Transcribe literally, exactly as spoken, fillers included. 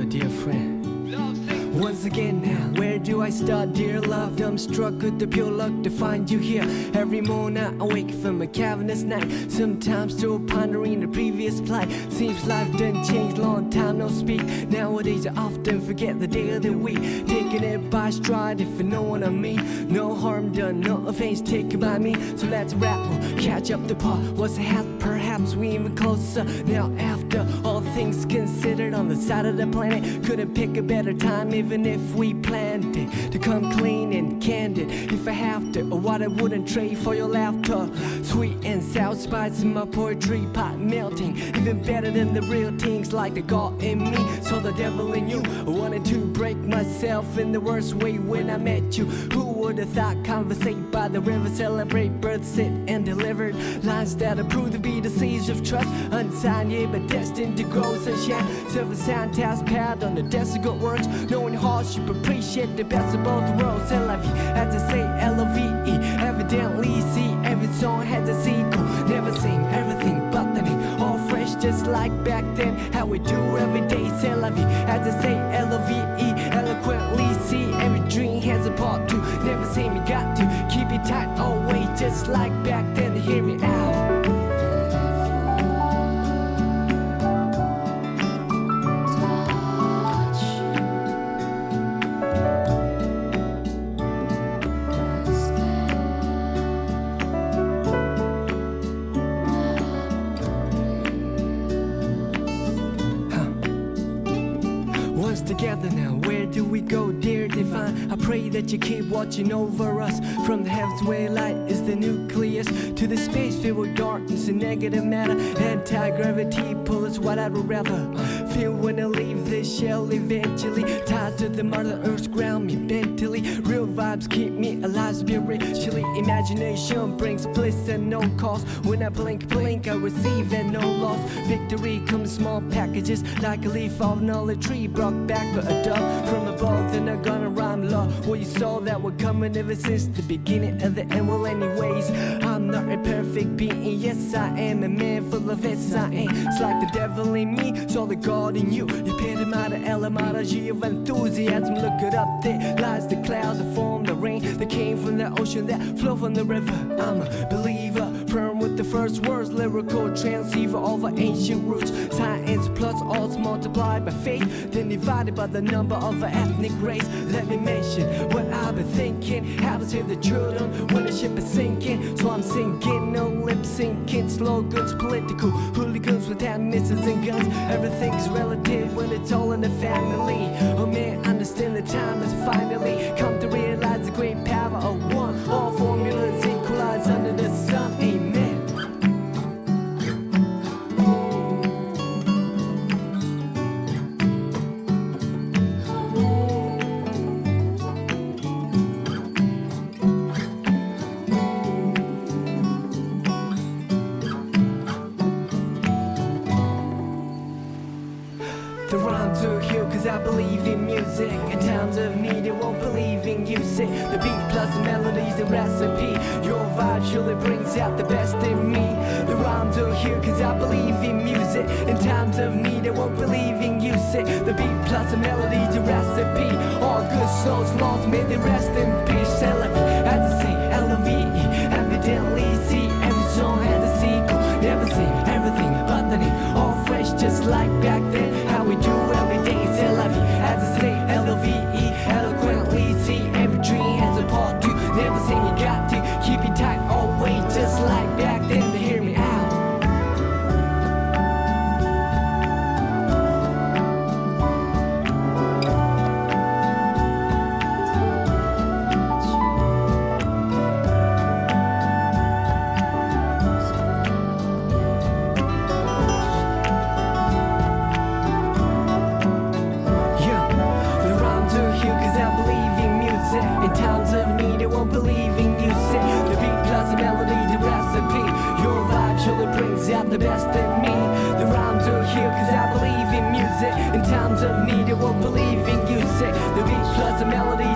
dear friend. Once again now, where do I start, dear love? I'm struck with the pure luck to find you here. Every morning I wake from a cavernous night, sometimes still pondering the previous plight. Seems life done changed, long time no speak. Nowadays I often forget the day of the week, taking it by stride if you know what I mean. No harm done, no offense taken by me. So let's rattle, catch up the part. What's ahead, perhaps we even closer. Now after all things considered, on the side of the planet, couldn't pick a better time, even if we planned it to come clean and candid. If I have to, or what I wouldn't trade for your laughter. Sweet and sour spice in my poetry pot melting, even better than the real things like the God in me. So the devil in you, I wanted to break myself in the worst way when I met you. Who would have thought conversate by the river, celebrate birth, sit and delivered lines that are proved to be the seeds of trust, unsigned yet but destined to grow sunshine. Silver sound task pad on the desk of good words, knowing hardship, appreciate the best of both worlds. C'est la vie, as I say, L O V E. Evidently see every song has a sequel. Never seen everything but the name, all fresh just like back then. How we do every day, c'est la vie, as I say, L O V E. Eloquently see every dream has a part two. Never seen me got to keep it tight always just like back then. Hear me out. Once together now, where do we go, dear divine? I pray that you keep watching over us, from the heavens where light is the nucleus to the space filled with darkness and negative matter. Anti-gravity pull us what I'd rather feel when I leave this shell eventually. Ties to the mother earth's ground me mentally. Real vibes keep me alive spiritually. Imagination brings bliss and no cost. When I blink, blink, I receive and no loss. Victory comes in small packages, like a leaf off an olive tree brought back by a dove from above. Then I'm gonna rhyme love. Well, you saw that we're coming ever since the beginning of the end. Well, anyways, I'm not a perfect being. Yes, I am a man full of S I am. It's like the devil in me, so the God in you. You epitome the etymology of enthusiasm. Look it up, there lies the clouds that form the rain that came from the ocean that flow from the river. I'm a believer, firm with the first words, lyrical transceiver over ancient roots. Science plus odds multiplied by faith, then divided by the number of an ethnic race. Let me mention what I've been thinking, how to save the children when the ship is sinking. So I'm sinking, no lip syncing, slogans, political hooligans with hand missiles and guns. Everything's relative when it's all in the family. Oh man, understand the time has finally come to realize the great power of one. All formulas equalize under the sun. Amen. The rhymes are here cause I believe in music. In times of need it won't believe in you. Say the beat plus the melody's the recipe. Your vibe surely brings out the best in me. The rhymes are here cause I believe in music. In times of need it won't believe in you. Say the beat plus the melody's the recipe. All good souls lost, may they rest in peace. Say la vie, as I say, L O V E. Evidently see every song has a sequel. Never seen everything but the name, all fresh just like back then. How we do every day, c'est la vie, as I say, L O V E. Eloquently see every dream has a part two. Never seen you got to keep it tight always just like back then. To hear me out. In times of need, it won't believe in you. Say the beat plus the melody, the recipe. Your vibe surely brings out the best in me. The rhymes are here cause I believe in music. In times of need, it won't believe in you. Say the beat plus the melody,